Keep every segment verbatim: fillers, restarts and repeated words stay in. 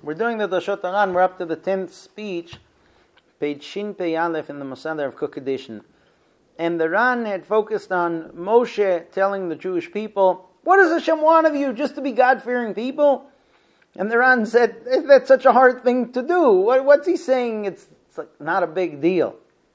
We're doing the Dashot Aran. We're up to the tenth speech, page Shin Pei Aleph in the Mosader of Cook Edition. And the Ran had focused on Moshe telling the Jewish people, what does Hashem want of you? Just to be God-fearing people? And the Ran said, that's such a hard thing to do. What, what's he saying? It's, it's like not a big deal.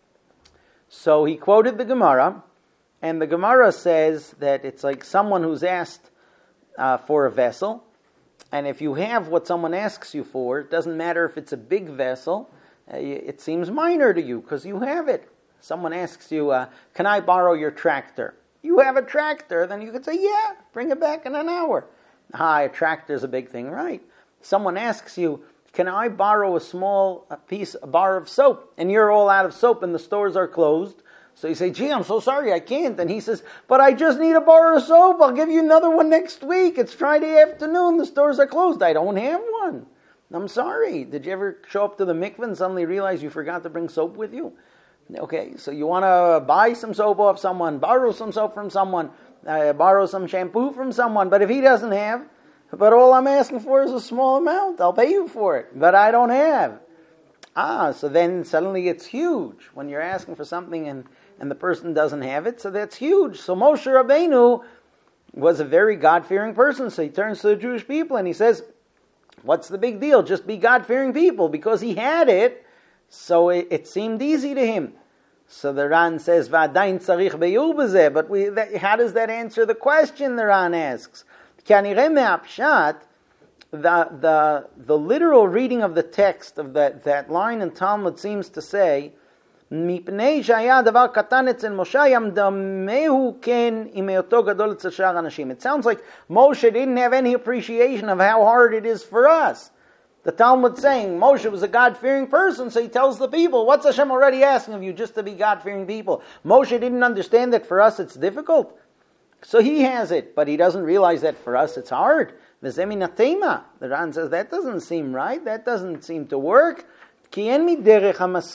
So he quoted the Gemara, and the Gemara says that it's like someone who's asked uh, for a vessel, and if you have what someone asks you for, it doesn't matter if it's a big vessel, uh, it seems minor to you because you have it. Someone asks you, uh, can I borrow your tractor? You have a tractor, then you could say, yeah, bring it back in an hour. Ah, a tractor's a big thing, right? Someone asks you, can I borrow a small a piece, a bar of soap? And you're all out of soap and the stores are closed. So you say, gee, I'm so sorry, I can't. And he says, but I just need a bar of soap. I'll give you another one next week. It's Friday afternoon. The stores are closed. I don't have one. I'm sorry. Did you ever show up to the mikveh and suddenly realize you forgot to bring soap with you? Okay, so you want to buy some soap off someone, borrow some soap from someone, uh, borrow some shampoo from someone. But if he doesn't have, but all I'm asking for is a small amount, I'll pay you for it. But I don't have. Ah, so then suddenly it's huge when you're asking for something and, and the person doesn't have it. So that's huge. So Moshe Rabbeinu was a very God-fearing person. So he turns to the Jewish people and he says, what's the big deal? Just be God-fearing people. Because he had it, so it, it seemed easy to him. So the Ran says, "V'adayin tzarich beyur b'zeh." But we, that, how does that answer the question? The Ran asks. Kanireh me'apshat, the the the literal reading of the text of that that line in Talmud seems to say, "Mipnei shaya davar katan etzel Moshe yamdamehu ken im heyoto gadol etzel shar anashim." It sounds like Moshe didn't have any appreciation of how hard it is for us. The Talmud saying Moshe was a God-fearing person, so he tells the people, what's Hashem already asking of you just to be God-fearing people? Moshe didn't understand that for us it's difficult. So he has it, but he doesn't realize that for us it's hard. The Ran says, that doesn't seem right, that doesn't seem to work. That's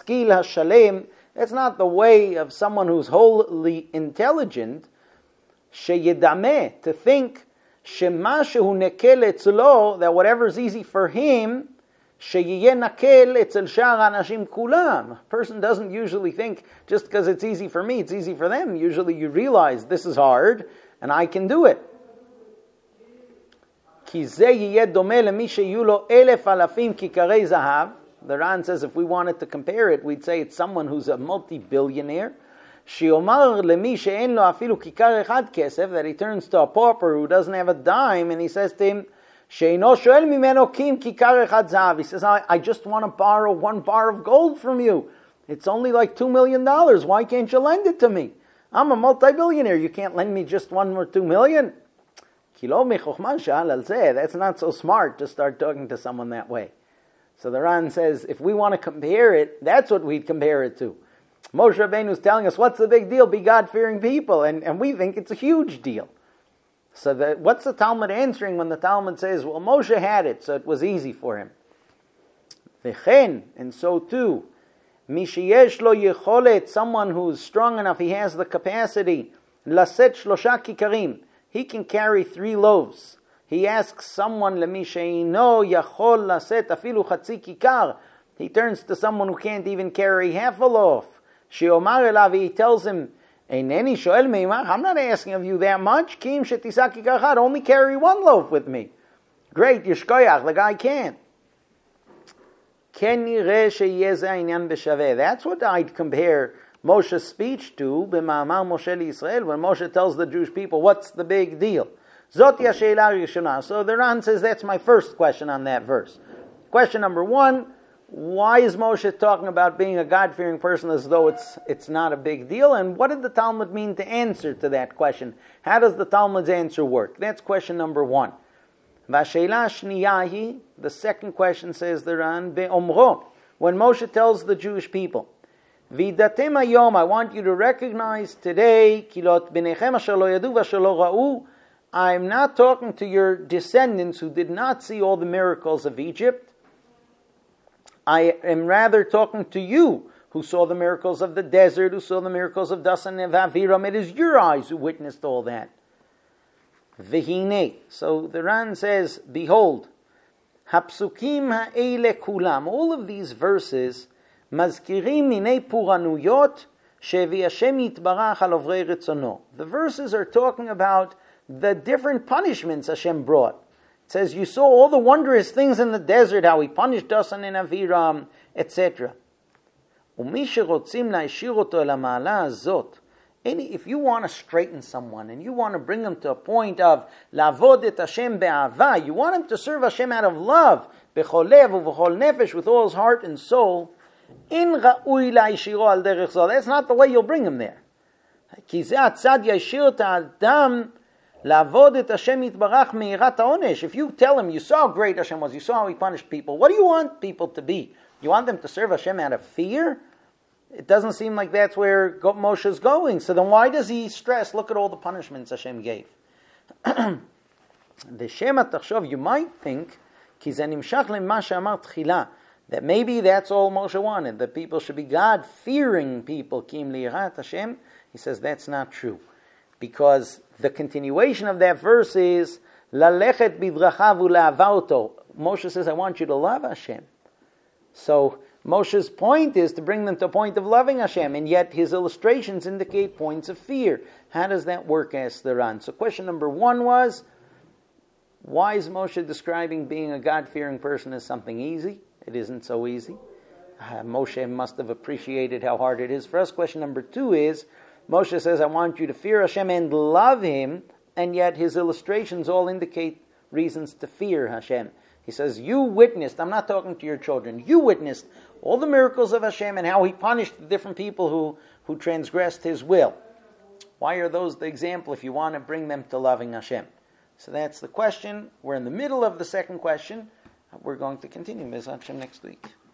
not the way of someone who's wholly intelligent, to think that whatever is easy for him, a person doesn't usually think, just because it's easy for me, it's easy for them. Usually you realize this is hard, and I can do it. The Ran says if we wanted to compare it, we'd say it's someone who's a multi-billionaire, that he turns to a pauper who doesn't have a dime, and he says to him, he says, I, I just want to borrow one bar of gold from you. It's only like two million dollars. Why can't you lend it to me? I'm a multi-billionaire. You can't lend me just one or two million? That's not so smart to start talking to someone that way. So the Ran says, if we want to compare it, that's what we'd compare it to. Moshe Rabbeinu is telling us, what's the big deal? Be God-fearing people. And, and we think it's a huge deal. So the, what's the Talmud answering when the Talmud says, well, Moshe had it, so it was easy for him. V'chen, and so too, mishiyesh lo yecholet, someone who's strong enough, he has the capacity, laset shlosha kikarim, he can carry three loaves. He asks someone, lemisheino yachol laset afilu chatzi kikar, he turns to someone who can't even carry half a loaf. Sheomar elav, he tells him, Eineni shoel meimach, I'm not asking of you that much. Kim shetisaki kachad, only carry one loaf with me. Great, yishkoyach, the guy can't. That's what I'd compare Moshe's speech to, b'ma'amar Moshe Yisrael, when Moshe tells the Jewish people, what's the big deal? Zot yasheila rishona. So the Ran says that's my first question on that verse. Question number one, why is Moshe talking about being a God-fearing person as though it's it's not a big deal? And what did the Talmud mean to answer to that question? How does the Talmud's answer work? That's question number one. Vasheila shniyahi, the second question, says the Ran, be'omro, when Moshe tells the Jewish people, Vidatem hayom, I want you to recognize today, kilot b'nechem asher lo yadu v'asher lo ra'u, I'm not talking to your descendants who did not see all the miracles of Egypt. I am rather talking to you, who saw the miracles of the desert, who saw the miracles of Dasan and Aviram. It is your eyes who witnessed all that. Vihine. So the Ran says, behold, Hapsukim ha'ele kulam. All of these verses, mazkirim minei puranuyot shevi Hashem yitbarach al ovrei ritzono. The verses are talking about the different punishments Hashem brought. It says, you saw all the wondrous things in the desert, how he punished Dasan and Aviram, et cetera. ומי שרוצים להשאיר אותו אל המעלה הזאת, if you want to straighten someone and you want to bring them to a point of לעבוד את Hashem באהבה, you want him to serve Hashem out of love, בכל לב ובכל נפש, with all his heart and soul, אין ראוי להשאירו על דרך זו. That's not the way you'll bring him there. כי זה הצד ישאיר את האדם לעבוד את Hashem יתברך מיראת העונש. If you tell him, you saw how great Hashem was, you saw how he punished people, what do you want people to be? You want them to serve Hashem out of fear? It doesn't seem like that's where Moshe is going. So then why does he stress, look at all the punishments Hashem gave? The Shema Tachshov, you might think, כי זה נמשך למה שאמר תחילה, that maybe that's all Moshe wanted, that people should be God-fearing people, כי אם ליראת Hashem. He says that's not true. Because the continuation of that verse is, ללכת בדרכיו ולאהבה אותו. Moshe says, I want you to love Hashem. So Moshe's point is to bring them to a point of loving Hashem, and yet his illustrations indicate points of fear. How does that work, asks the Ran? So question number one was, why is Moshe describing being a God-fearing person as something easy? It isn't so easy. Uh, Moshe must have appreciated how hard it is for us. Question number two is, Moshe says, I want you to fear Hashem and love Him, and yet his illustrations all indicate reasons to fear Hashem. He says, you witnessed, I'm not talking to your children, you witnessed all the miracles of Hashem and how He punished the different people who, who transgressed His will. Why are those the example if you want to bring them to loving Hashem? So that's the question. We're in the middle of the second question. We're going to continue Bez Hashem next week.